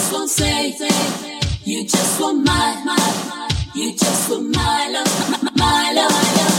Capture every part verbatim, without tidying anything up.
just won't say, you just want my, my, you just want my love, my, my love, my love.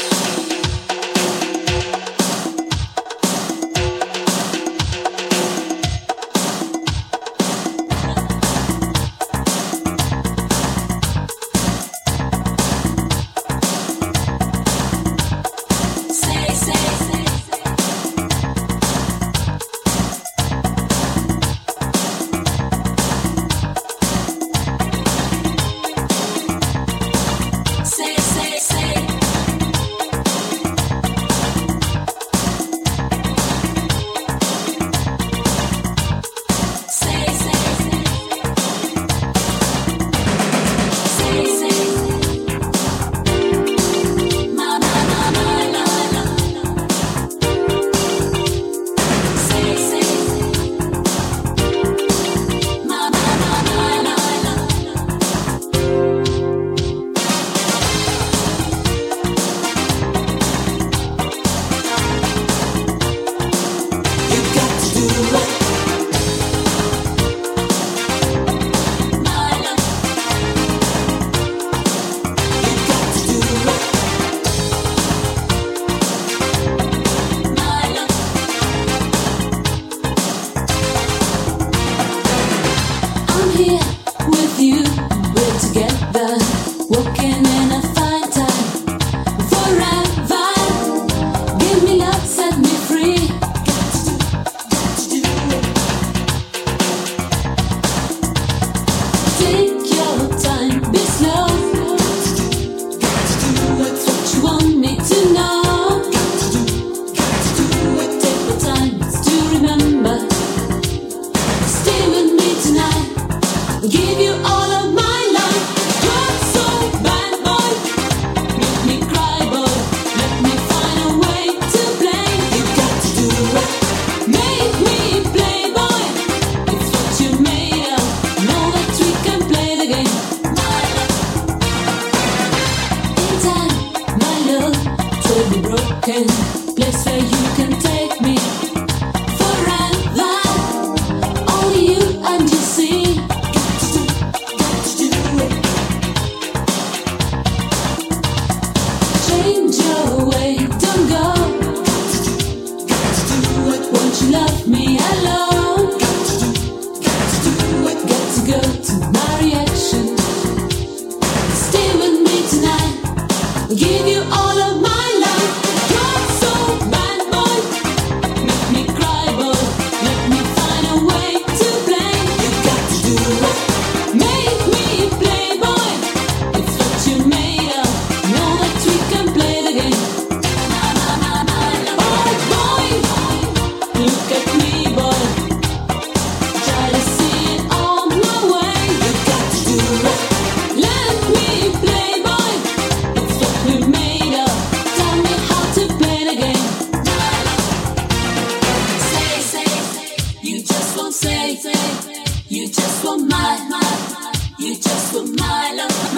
Place where you can take me forever. Only you and you see. Got to do, got to do it. Change your way, don't go. Got to do, got to do it. Won't you love me alone? Got to do, got to do it. Got to go to my reaction. Stay with me tonight. I'll give you all of my love. You just want my, my, you just want my love.